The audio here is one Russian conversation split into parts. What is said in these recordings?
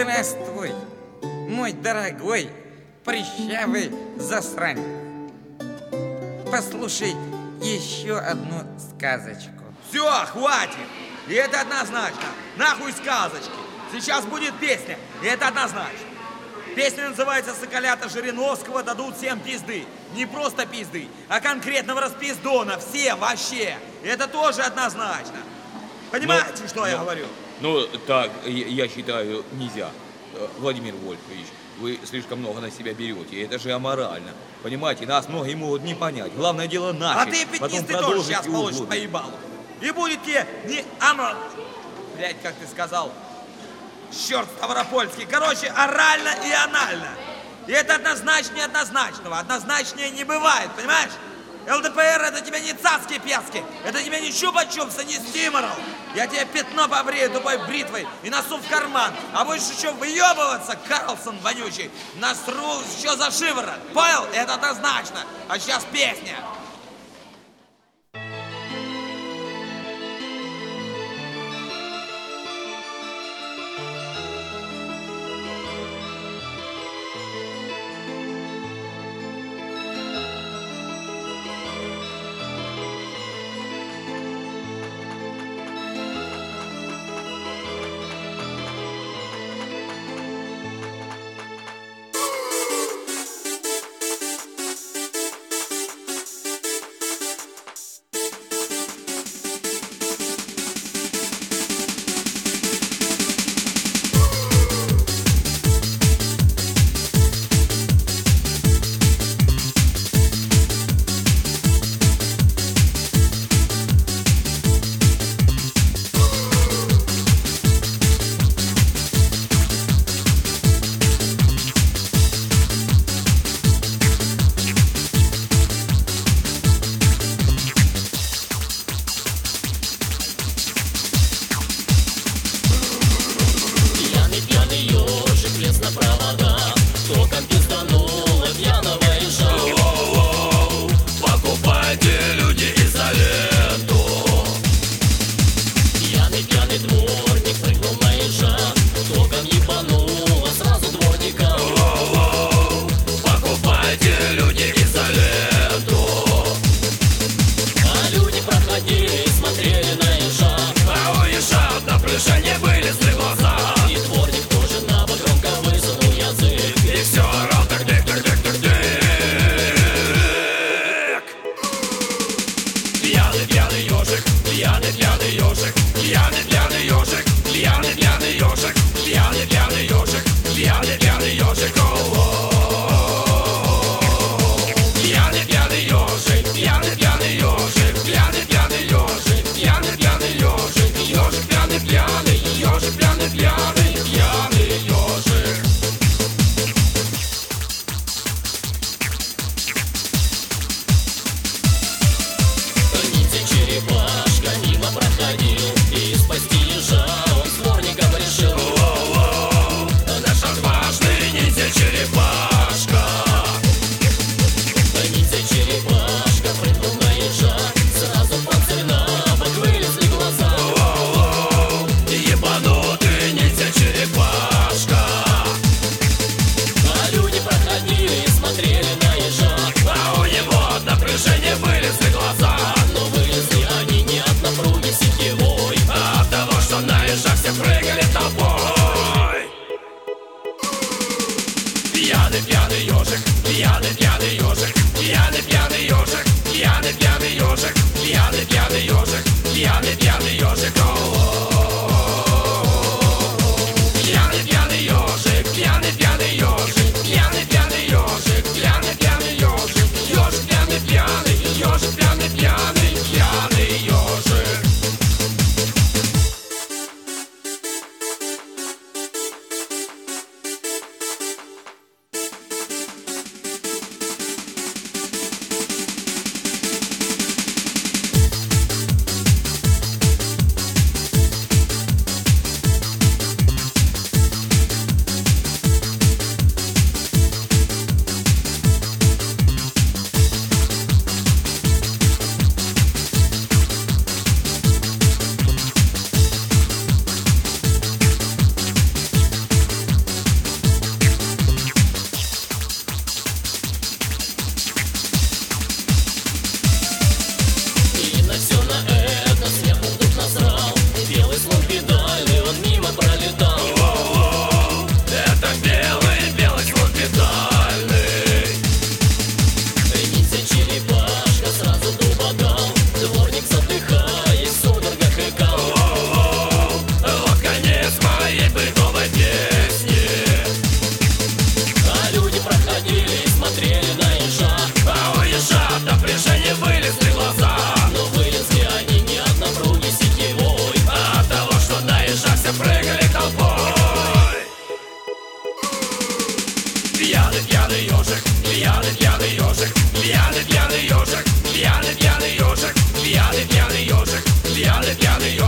Здравствуй, мой дорогой прыщавый засранец. Послушай еще одну сказочку. Все, хватит! И это однозначно. Нахуй сказочки. Сейчас будет песня, и это однозначно. Песня называется «Соколята Жириновского дадут всем пизды». Не просто пизды, а конкретного распиздона. Все вообще. Это тоже однозначно. Понимаете, что я говорю? Ну, так, я считаю, нельзя. Владимир Вольфович, вы слишком много на себя берете. Это же аморально. Понимаете, нас многие могут не понять. Главное дело наше. А ты, пятнистый, тоже сейчас получишь по ебалу. И будет тебе не амор... Блядь, как ты сказал... Черт Ставропольский. Короче, орально и анально. И это однозначнее однозначного. Однозначнее не бывает, понимаешь? ЛДПР это тебе не цацки-пяски. Это тебе не чупа-чупса, не стиморал. Я тебе пятно побрею тупой бритвой и носу в карман. А будешь еще выебываться, Карлсон вонючий, насру еще за шиворот. Понял? Это однозначно. А сейчас песня.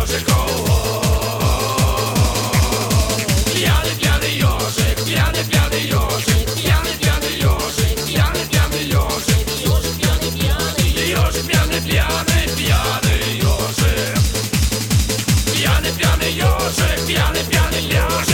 ежик, пьяный, пьяный ежик, пьяный, пьяный ежик, пьяный, пьяный ежик, пьяный, пьяный ежик, ежик пьяный, пьяный, ежик пьяный, пьяный, пьяный ежик, пьяный, пьяный ежик, пьяный, пьяный ежик.